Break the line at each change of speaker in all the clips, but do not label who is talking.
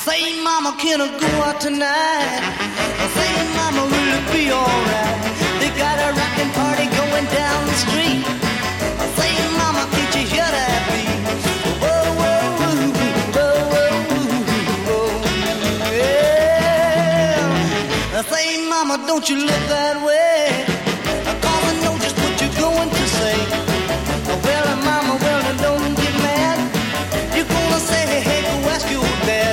Say, mama, can I go out tonight? Say, mama, will it be alright? They got a rockin' party going down the street. Say, mama, can't you hear that beat? Whoa, whoa, whoa, whoa, whoa, whoa, yeah. Say, mama, don't you look that way, 'cause I know just what you're going to say. Well, mama, well, don't get mad. You're gonna say, hey, hey, go ask your dad.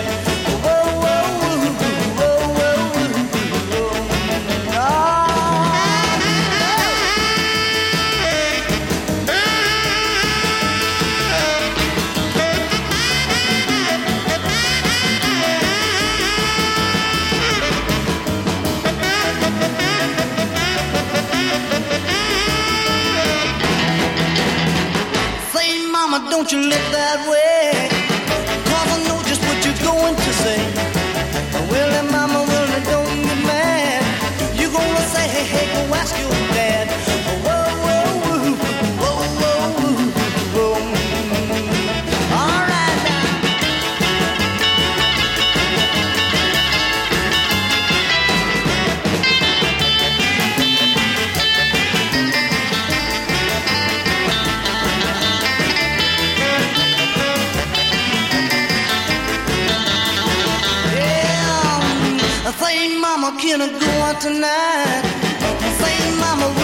Don't you look that way, 'cause I know just what you're going to say. Well, then, mama, well, then don't get mad. You're gonna say, hey, hey, go ask your dad. Whoa, whoa, whoa, whoa, whoa, whoa. All right now. Say, mama, can I go out tonight? Say, mama,